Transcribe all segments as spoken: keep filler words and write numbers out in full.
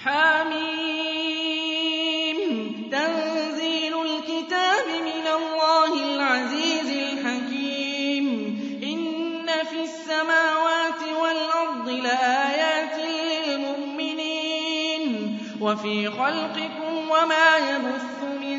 حم تنزيل الكتاب من الله العزيز الحكيم إن في السماوات والأرض لآيات للمؤمنين وفي خلقكم وما يبث من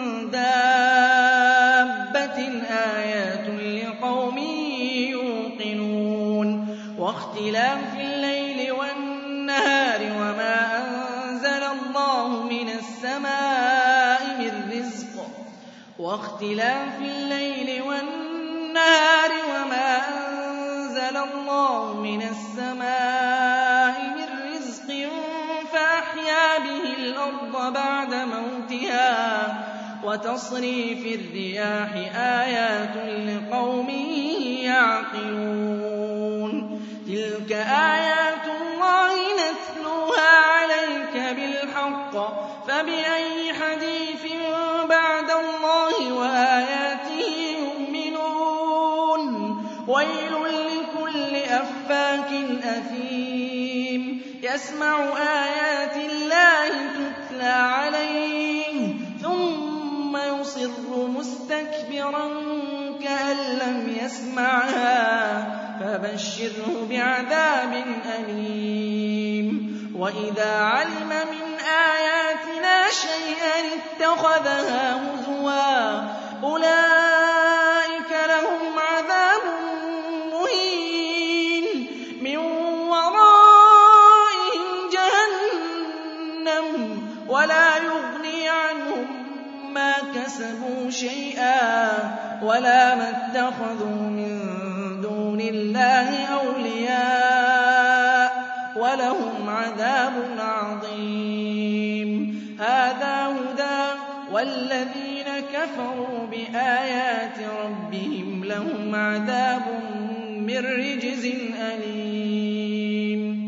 دابة آيات لقوم يوقنون واختلاف الليل والنهار وما أنزل الله من السماء من رزق واختلاف الليل والنهار وما أنزل الله من السماء من رزق فأحيا به الأرض بعد موتها وتصريف الرياح آيات لقوم يعقلون تلك آيات الله نتلوها عليك بالحق فبأي حديث بعد الله وآياته يؤمنون ويل لكل أفاك أثيم يسمع آيات الله تتلى عليه ثم يصر مستكبرا كأن لم يسمعها فبشره بعذاب أليم وإذا علم من آياتنا شيئا اتخذها هزوا أولئك لهم عذاب مهين من ورائهم جهنم ولا يغني عنهم ما كسبوا شيئا ولا ما اتخذوا من دون الله أولياء ولهم عذاب عظيم هذا هدى والذين كفروا بآيات ربهم لهم عذاب من رجز أليم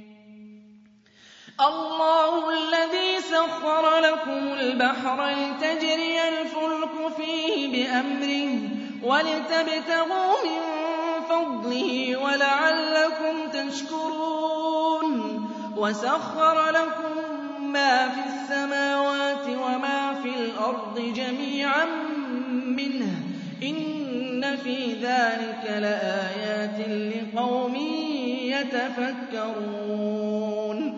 الله الذي سخر لكم البحر لتجري الفلك فيه بأمره ولتبتغوا من فضله ولعلكم تشكرون وسخر لكم ما في السماوات وما في الأرض جميعا منه إن في ذلك لآيات لقوم يتفكرون